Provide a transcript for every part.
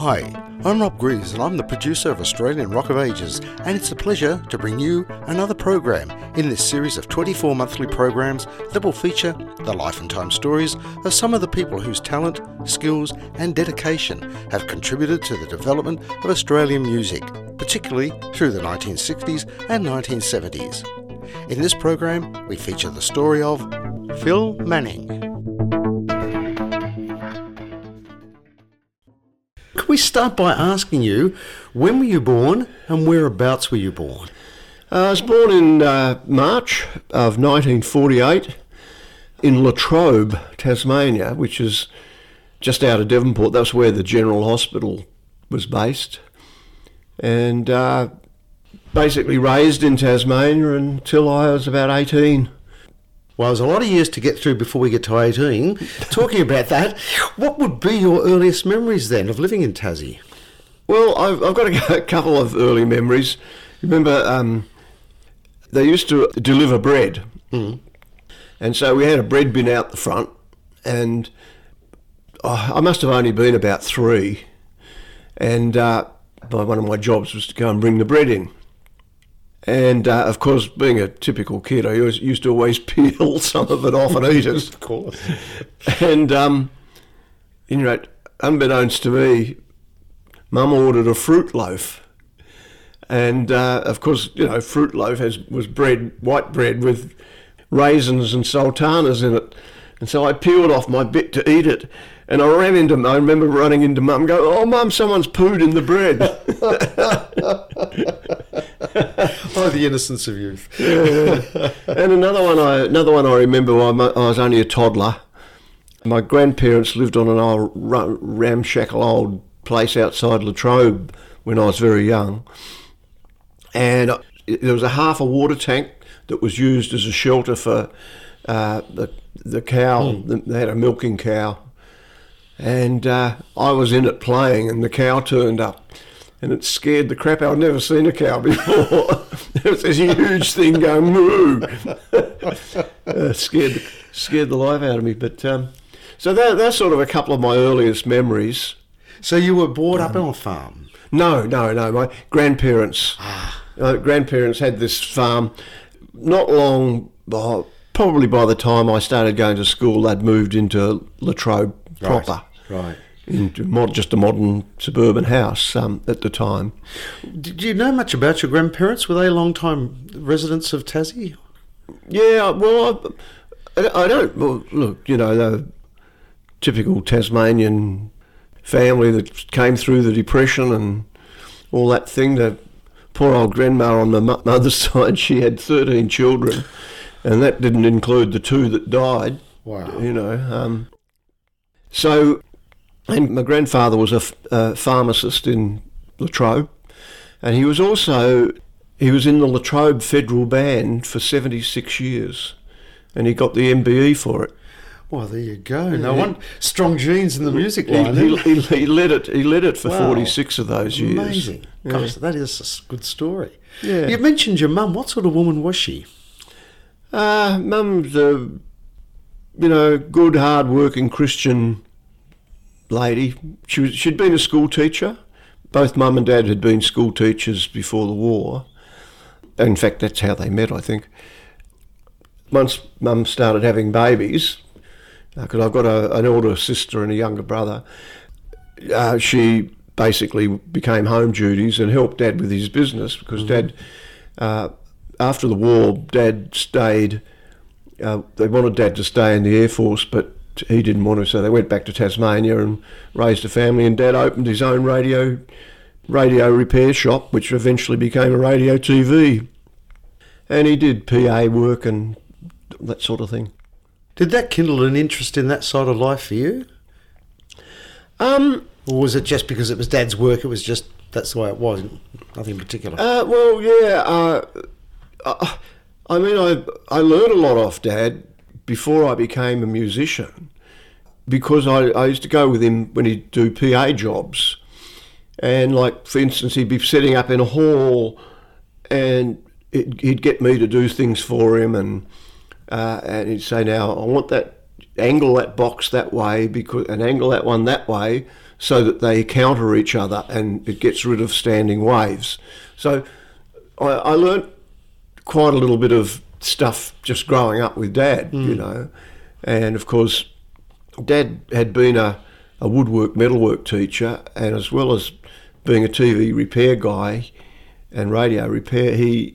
Hi, I'm Rob Greaves and I'm the producer of Australian Rock of Ages, and it's a pleasure to bring you another program in this series of 24 monthly programs that will feature the life and time stories of some of the people whose talent, skills and dedication have contributed to the development of Australian music, particularly through the 1960s and 1970s. In this program, we feature the story of Phil Manning. Could we start by asking you, when were you born and whereabouts were you born? I was born in March of 1948 in Latrobe, Tasmania, which is just out of Devonport. That's where the General Hospital was based. And basically raised in Tasmania until I was about 18. Well, there's a lot of years to get through before we get to 18. Talking about that, what would be your earliest memories then of living in Tassie? Well, I've got a couple of early memories. Remember, they used to deliver bread. Mm. And so we had a bread bin out the front, and I must have only been about 3. And one of my jobs was to go and bring the bread in. And, of course, being a typical kid, I used to always peel some of it off and eat it. Of course. And, unbeknownst to me, Mum ordered a fruit loaf. And, of course, fruit loaf was bread, white bread with raisins and sultanas in it. And so I peeled off my bit to eat it. And I remember running into Mum going, "Oh, Mum, someone's pooed in the bread." Oh, the innocence of youth. Yeah. And another one I remember, I was only a toddler. My grandparents lived on an old ramshackle old place outside Latrobe when I was very young. And there was half a water tank that was used as a shelter for the cow. They had a milking cow. And I was in it playing, and the cow turned up, and it scared the crap out. I'd never seen a cow before. There was this huge thing going moo. Scared the life out of me. But so that's sort of a couple of my earliest memories. So you were brought up on a farm? No. My grandparents. Grandparents had this farm. Not long, probably by the time I started going to school, they'd moved into Latrobe proper. Right. Into just a modern suburban house at the time. Did you know much about your grandparents? Were they long-time residents of Tassie? Yeah, well, I don't. Well, look, the typical Tasmanian family that came through the Depression and all that thing. The poor old grandma on my mother's side, she had 13 children, and that didn't include the 2 that died. Wow. So, and my grandfather was a pharmacist in Latrobe, and he was in the Latrobe Federal Band for 76 years, and he got the MBE for it. Well, there you go. No one strong genes in the music line. He led it for Wow. 46 of those years. Amazing. Yeah. Gosh, that is a good story. Yeah. You mentioned your mum. What sort of woman was she? Mum's a good, hard-working Christian lady. She'd been a school teacher. Both Mum and Dad had been school teachers before the war. In fact, that's how they met, I think. Once Mum started having babies, because I've got an older sister and a younger brother, she basically became home duties and helped Dad with his business, because Dad, after the war, Dad stayed. They wanted Dad to stay in the Air Force, but he didn't want to, so they went back to Tasmania and raised a family, and Dad opened his own radio repair shop, which eventually became a radio TV. And he did PA work and that sort of thing. Did that kindle an interest in that side of life for you? Or was it just because it was Dad's work, it was just, that's the way it was, nothing in particular? Well, yeah. I learned a lot off Dad before I became a musician, because I used to go with him when he'd do PA jobs. And, like, for instance, he'd be setting up in a hall and he'd get me to do things for him, and he'd say, "Now, I want that angle that box that way and angle that one that way so that they counter each other and it gets rid of standing waves. So I learnt quite a little bit of stuff just growing up with Dad, you know. And of course, Dad had been a woodwork, metalwork teacher, and as well as being a TV repair guy and radio repair, he'd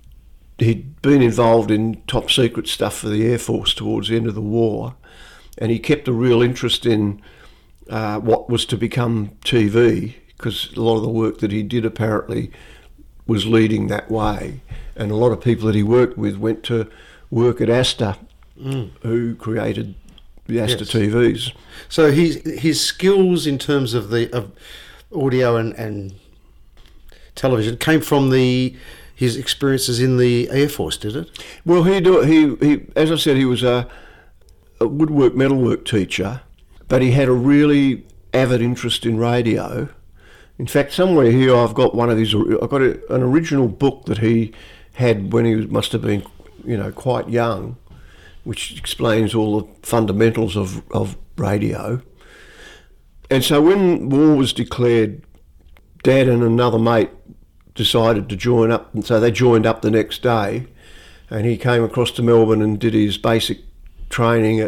been involved in top secret stuff for the Air Force towards the end of the war, and he kept a real interest in what was to become TV, because a lot of the work that he did apparently was leading that way, and a lot of people that he worked with went to work at Astor, who created the Astor TVs. So his skills in terms of audio and television came from his experiences in the Air Force, did it? Well, he as I said, he was a woodwork, metalwork teacher, but he had a really avid interest in radio. In fact, somewhere here I've got an original book that he had when he must have been, quite young, which explains all the fundamentals of radio. And so when war was declared, Dad and another mate decided to join up, and so they joined up the next day, and he came across to Melbourne and did his basic training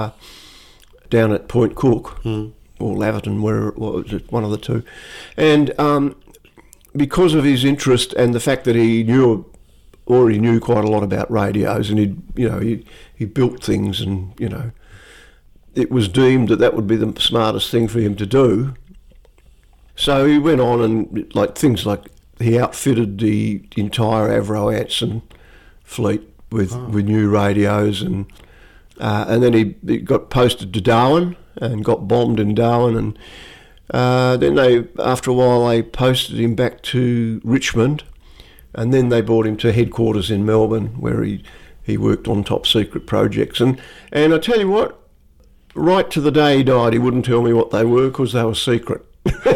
down at Point Cook, or Laverton, where it was, one of the two. And because of his interest and the fact that he already knew quite a lot about radios, and he built things, and it was deemed that would be the smartest thing for him to do. So he went on and things like he outfitted the entire Avro Anson fleet with new radios, and then he got posted to Darwin and got bombed in Darwin, and then after a while they posted him back to Richmond, and then they brought him to headquarters in Melbourne, where he worked on top secret projects. And I tell you what, right to the day he died, he wouldn't tell me what they were because they were secret.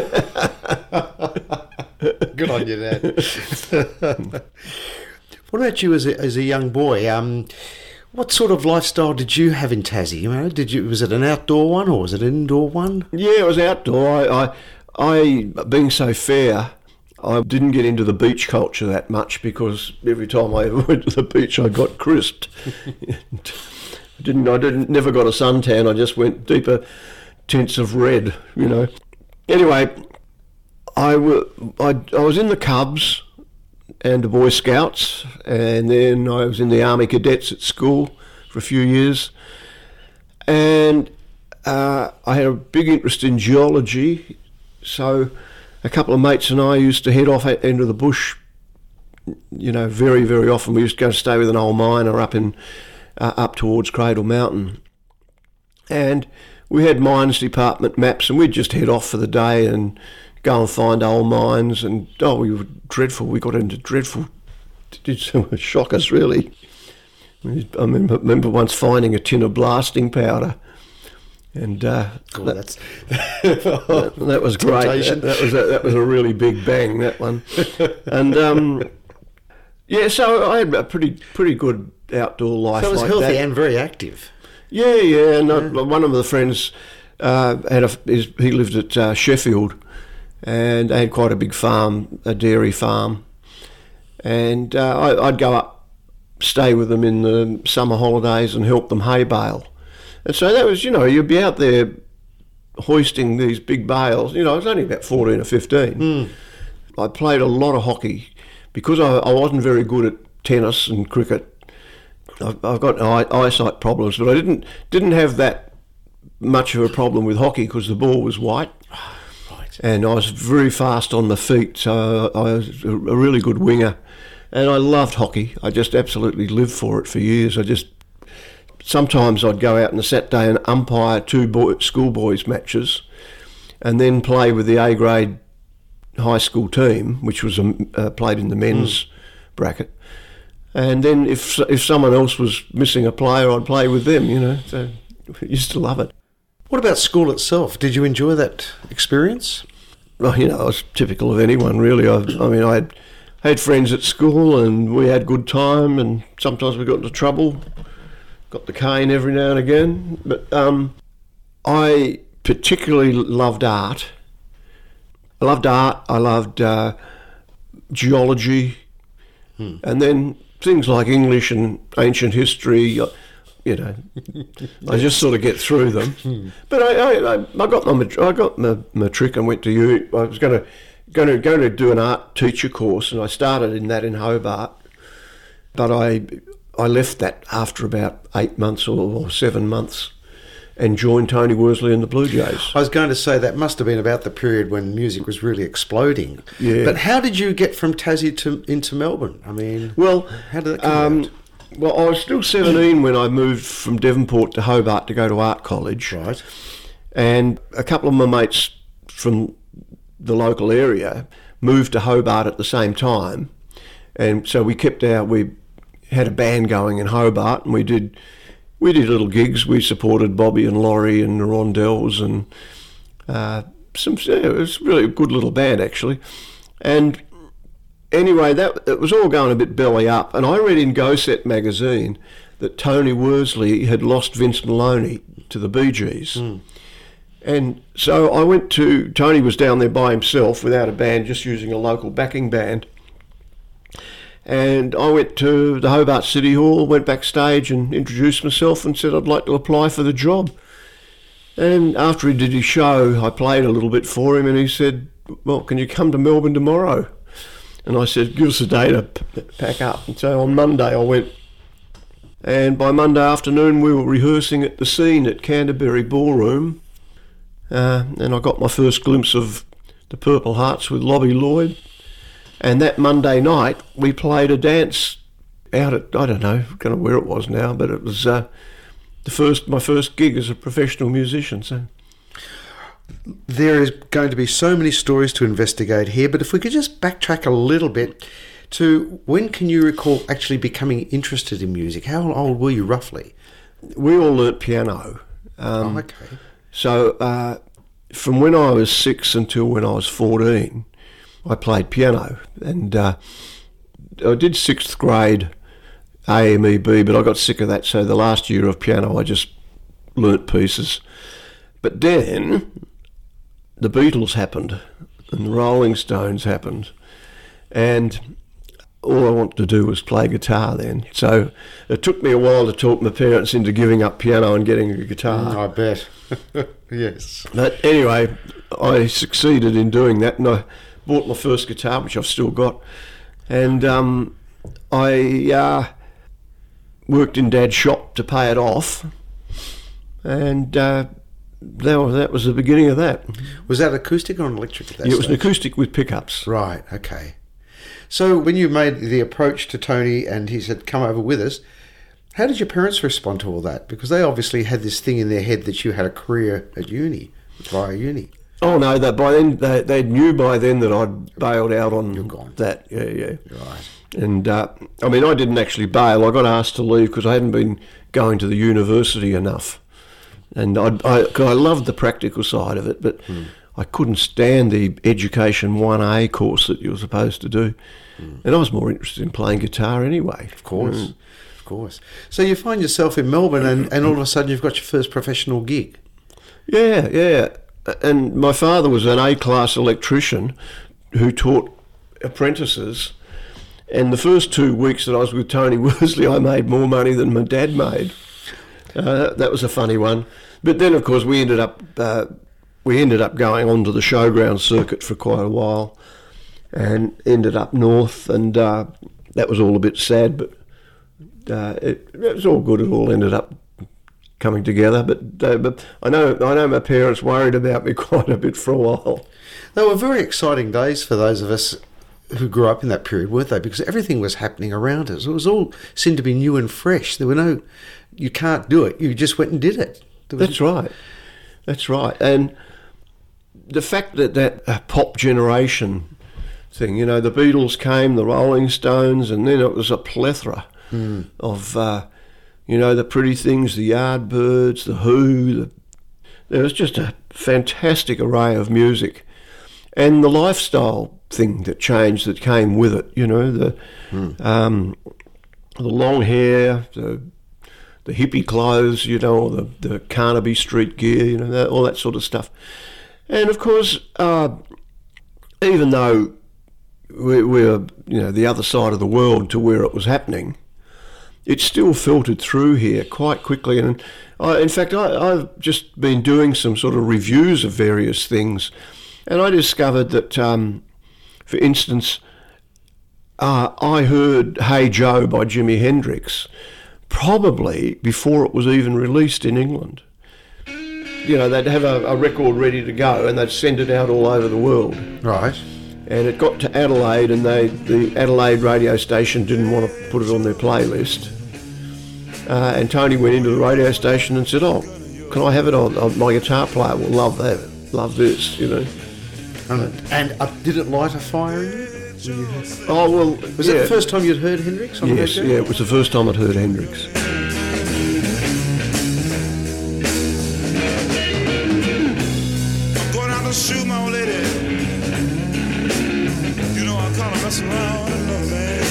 Good on you, Dad. What about you as a young boy? What sort of lifestyle did you have in Tassie? Was it an outdoor one or was it an indoor one? Yeah, it was outdoor. I being so fair, I didn't get into the beach culture that much because every time I ever went to the beach, I got crisped. Never got a suntan. I just went deeper tints of red, Anyway, I was in the Cubs and the Boy Scouts, and then I was in the Army Cadets at school for a few years, and I had a big interest in geology, so a couple of mates and I used to head off into the bush, very, very often. We used to go stay with an old miner up towards Cradle Mountain, and we had mines department maps, and we'd just head off for the day and go and find old mines, and we were dreadful. We got into dreadful, did some shock us really. I remember once finding a tin of blasting powder, and that was great. That was a really big bang, that one. And so I had a pretty good outdoor life. So it was like healthy that. And very active. Yeah. And one of the friends he lived at Sheffield, and they had quite a big farm, a dairy farm, and I'd go up, stay with them in the summer holidays and help them hay bale. And so that was, you'd be out there hoisting these big bales. I was only about 14 or 15. I played a lot of hockey because I wasn't very good at tennis and cricket. I've got eyesight problems, but I didn't have that much of a problem with hockey because the ball was white. Right. And I was very fast on my feet, so I was a really good winger. And I loved hockey. I just absolutely lived for it for years. Sometimes I'd go out on a Saturday and umpire two schoolboys matches, and then play with the A-grade high school team, which was played in the men's bracket. And then if someone else was missing a player, I'd play with them, So I used to love it. What about school itself? Did you enjoy that experience? Well, I was typical of anyone, really. I had friends at school, and we had good time, and sometimes we got into trouble. got the cane every now and again. But I particularly loved art. I loved geology, and then things like English and ancient history. I just sort of get through them. But I got my matric and went to uni. I was going to do an art teacher course, and I started in that in Hobart. But I left that after about 8 months or 7 months, and joined Tony Worsley and the Blue Jays. I was going to say that must have been about the period when music was really exploding. Yeah. But how did you get from Tassie into Melbourne? I mean, how did that come about? Well, I was still 17 when I moved from Devonport to Hobart to go to art college. Right. And a couple of my mates from the local area moved to Hobart at the same time. And so we had a band going in Hobart, and we did little gigs. We supported Bobby and Laurie and the Rondells, and it was really a good little band, actually. And anyway, it was all going a bit belly up, and I read in Go Set magazine that Tony Worsley had lost Vince Maloney to the Bee Gees. And so I went to, Tony was down there by himself without a band, just using a local backing band. And I went to the Hobart City Hall, went backstage and introduced myself and said I'd like to apply for the job. And after he did his show, I played a little bit for him, and he said, well, can you come to Melbourne tomorrow? And I said, give us a day to pack up. And so on Monday I went. And by Monday afternoon we were rehearsing at the Scene at Canterbury Ballroom. And I got my first glimpse of the Purple Hearts with Lobby Lloyd. And that Monday night, we played a dance out at, I don't know where it was now, but it was my first gig as a professional musician. So there is going to be so many stories to investigate here, but if we could just backtrack a little bit to when can you recall actually becoming interested in music? How old were you roughly? We all learnt piano. Okay. So from when I was 6 until when I was 14, I played piano, and I did 6th grade AMEB, but I got sick of that, so the last year of piano I just learnt pieces. But then the Beatles happened, and the Rolling Stones happened, and all I wanted to do was play guitar then. So it took me a while to talk my parents into giving up piano and getting a guitar. I bet. Yes. But anyway, I succeeded in doing that, and I bought my first guitar, which I've still got, and I worked in Dad's shop to pay it off, and that was the beginning of that. Was that acoustic or an electric at that Yeah, it was an stage? acoustic with pickups. Right, okay. So when you made the approach to Tony and he said, come over with us, how did your parents respond to all that? Because they obviously had this thing in their head that you had a career at uni, via uni. Oh no! By then they knew by then that I'd bailed out on You're gone. that. Yeah. Right. And I mean, I didn't actually bail. I got asked to leave because I hadn't been going to the university enough, and I loved the practical side of it, but I couldn't stand the Education 1A course that you were supposed to do, and I was more interested in playing guitar anyway. Of course. Of course. So you find yourself in Melbourne and all of a sudden you've got your first professional gig. Yeah. And my father was an A-class electrician who taught apprentices, and the first 2 weeks that I was with Tony Worsley, I made more money than my dad made. That was a funny one. But then, of course, we ended up going on to the showground circuit for quite a while, and ended up north, and that was all a bit sad, but it was all good. It all ended up coming together, but I know my parents worried about me quite a bit for a while. They were very exciting days for those of us who grew up in that period, weren't they? Because everything was happening around us. It was all seemed to be new and fresh. There were no, you can't do it. You just went and did it. That's right. And the fact that pop generation thing, the Beatles came, the Rolling Stones, and then it was a plethora of the Pretty Things, the Yardbirds, the Who. There was just a fantastic array of music. And the lifestyle thing that changed, that came with it, the long hair, the hippie clothes, you know, or the Carnaby Street gear, you know, all that sort of stuff. And of course, even though we're, you know, the other side of the world to where it was happening, it still filtered through here quite quickly. And in fact, I've just been doing some sort of reviews of various things, and I discovered that, for instance, I heard Hey Joe by Jimi Hendrix probably before it was even released in England. You know, they'd have a record ready to go and they'd send it out all over the world. Right. And it got to Adelaide, and the Adelaide radio station didn't want to put it on their playlist. And Tony went into the radio station and said, "Oh, can I have it on? My guitar player will love that, love this, you know." And did it light a fire in you? Oh, well, was that the first time you'd heard Hendrix? Yes, it was the first time I'd heard Hendrix. I'm going out to shoot my old lady. You know I kind of mess around and love, man.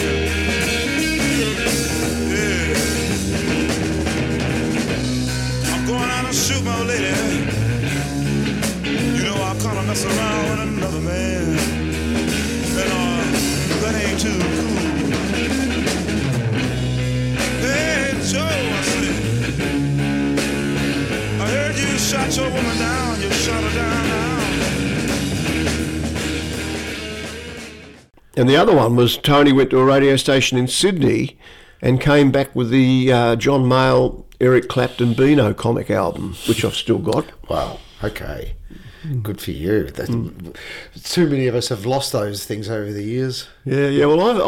Yeah. I'm going out to shoot my old lady. You know I kind of mess around with another man. And that ain't too cool. Hey Joe, I said, I heard you shot your woman down. You shot her down now. And the other one was Tony went to a radio station in Sydney and came back with the John Mayall, Eric Clapton, Beano comic album, which I've still got. Wow, okay. Good for you. Too many of us have lost those things over the years. Yeah. Well,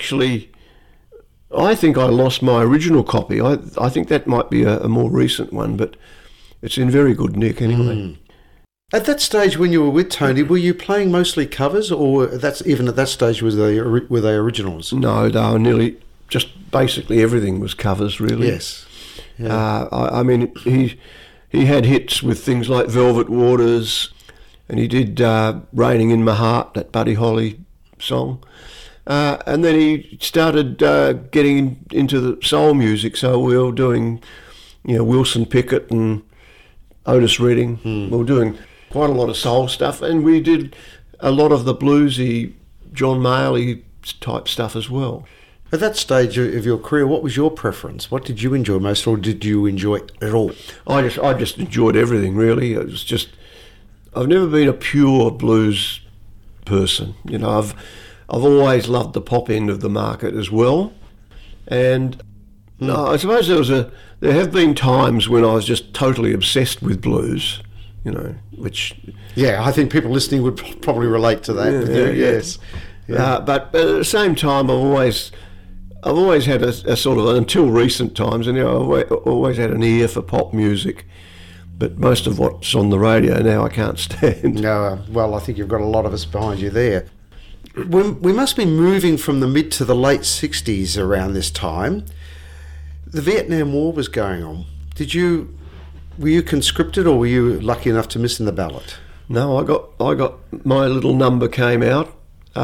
I think I lost my original copy. I think that might be a more recent one, but it's in very good nick anyway. At that stage when you were with Tony, were you playing mostly covers, or even at that stage were they originals? No, they were nearly just basically everything was covers, really. Yes. Yeah. I mean, he had hits with things like Velvet Waters, and he did Raining in My Heart, that Buddy Holly song. And then he started getting into the soul music, so we were doing, you know, Wilson Pickett and Otis Redding. We were doing quite a lot of soul stuff, and we did a lot of the bluesy, John Mayall type stuff as well. At that stage of your career, what was your preference? What did you enjoy most, or did you enjoy it all? I just enjoyed everything, really. It was just, I've never been a pure blues person. You know, I've always loved the pop end of the market as well. And I suppose there have been times when I was just totally obsessed with blues, you know, which... Yeah, I think people listening would probably relate to that. Yes. Yeah. But at the same time, I've always had a sort of, until recent times, and, you know, I've always had an ear for pop music. But most of what's on the radio now I can't stand. No, well, I think you've got a lot of us behind you there. We must be moving from the mid to the late 60s around this time. The Vietnam War was going on. Were you conscripted, or were you lucky enough to miss in the ballot? No, I got my little number came out,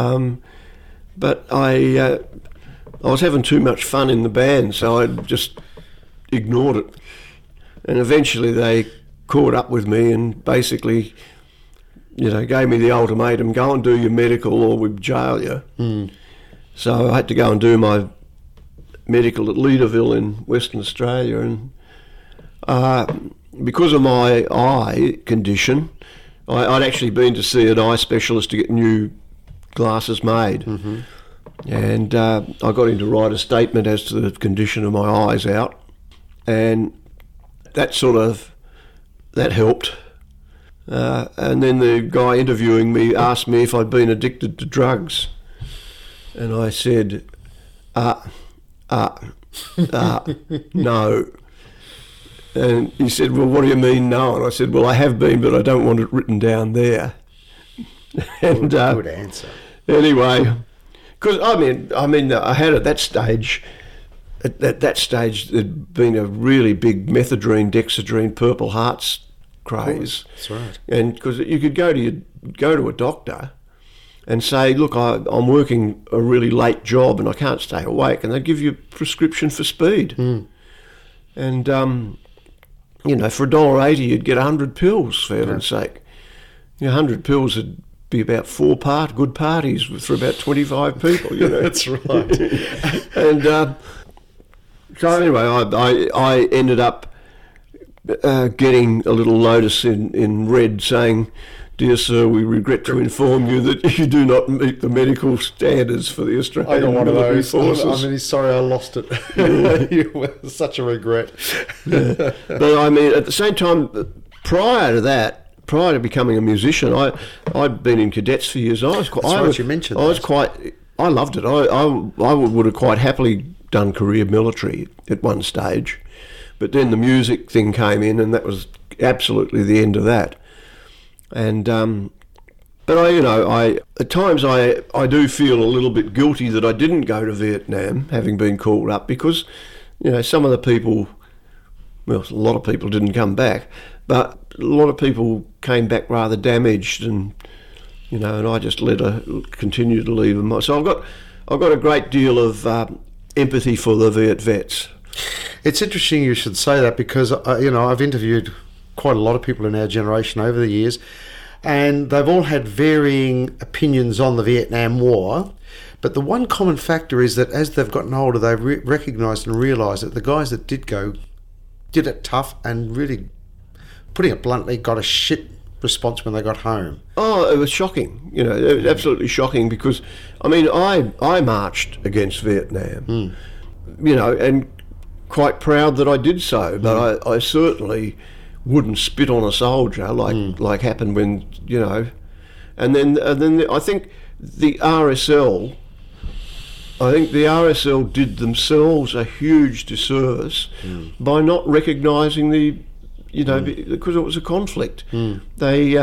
but I was having too much fun in the band, so I just ignored it. And eventually they caught up with me and basically, you know, gave me the ultimatum: go and do your medical or we'll jail you. So I had to go and do my medical at Leederville in Western Australia, and because of my eye condition, I'd actually been to see an eye specialist to get new glasses made. And I got him to write a statement as to the condition of my eyes out, and that helped. And then the guy interviewing me asked me if I'd been addicted to drugs, and I said, no. And he said, well, what do you mean no? And I said, well, I have been, but I don't want it written down there. And good answer. Anyway, because I mean, I had at that stage there'd been a really big methadone, dexedrine, Purple Hearts craze. That's right. And because you could go to a doctor and say, look, I'm working a really late job and I can't stay awake, and they'd give you a prescription for speed. And, you know, for $1.80 you'd get 100 pills, for heaven's sake. You know, 100 pills would be about good parties for about 25 people, you know. That's right. And so anyway, I ended up getting a little notice in red saying, "Dear sir, we regret to inform you that you do not meet the medical standards for the Australian I got one of Military those. Forces." I'm really sorry I lost it. You were such a regret. But I mean, at the same time, prior to becoming a musician, I'd been in cadets for years. I loved it. I would have quite happily done career military at one stage, but then the music thing came in, and that was absolutely the end of that. And but I at times I do feel a little bit guilty that I didn't go to Vietnam, having been called up, because some of the people, well, a lot of people didn't come back, but a lot of people came back rather damaged, and and I just continue to leave them. So I've got a great deal of empathy for the Viet vets. It's interesting you should say that, because I've interviewed quite a lot of people in our generation over the years, and they've all had varying opinions on the Vietnam War. But the one common factor is that as they've gotten older, they've recognised and realised that the guys that did go did it tough, and really, putting it bluntly, got a shit response when they got home. Oh, it was shocking. It was absolutely shocking, because I mean, I marched against Vietnam, and quite proud that I did so. But I certainly wouldn't spit on a soldier like happened when and then I think the RSL. I think the RSL did themselves a huge disservice by not recognising because it was a conflict. They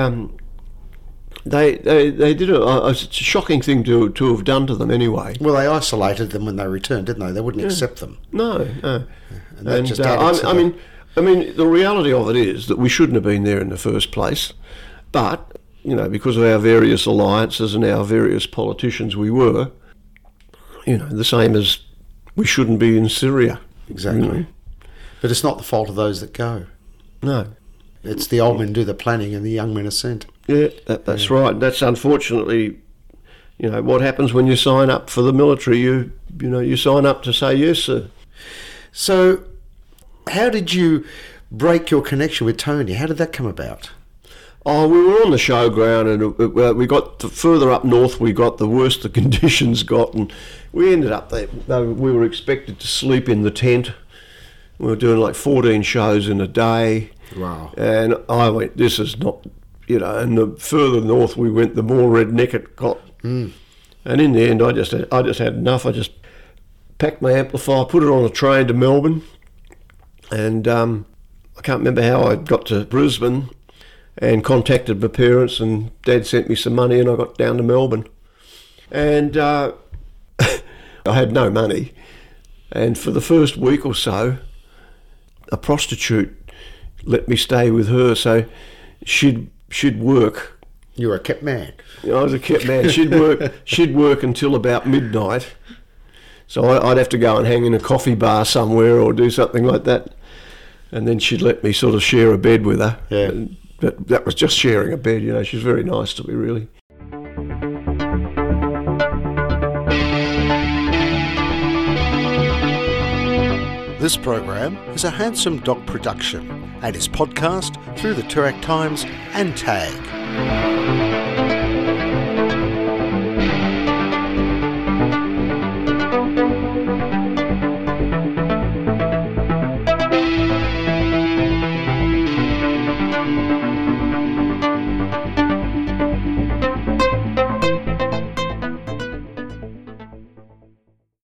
did a shocking thing to have done to them anyway. Well, they isolated them when they returned, didn't they? They wouldn't accept them. No. And that just added to I mean, the reality of it is that we shouldn't have been there in the first place, but because of our various alliances and our various politicians, we were. The same as we shouldn't be in Syria. Exactly. But it's not the fault of those that go. No. It's the old men do the planning and the young men are sent. Yeah, that's right. That's unfortunately, what happens when you sign up for the military. You sign up to say yes, sir. So, how did you break your connection with Tony? How did that come about? Oh, we were on the showground, and we got further up north. We got, the worse the conditions got, and we ended up there. We were expected to sleep in the tent. We were doing like 14 shows in a day. Wow! And I went, this is not, And the further north we went, the more redneck it got. And in the end, I just had enough. I just packed my amplifier, put it on a train to Melbourne, and I can't remember how I got to Brisbane. And contacted my parents, and Dad sent me some money, and I got down to Melbourne. And I had no money. And for the first week or so, a prostitute let me stay with her, so she'd work. You were a kept man. I was a kept man. She'd work until about midnight. So I'd have to go and hang in a coffee bar somewhere or do something like that. And then she'd let me sort of share a bed with her. Yeah. But that was just sharing a bed, She's very nice to me, really. This program is a Handsome Dog production and is podcast through the Toorak Times and TAG.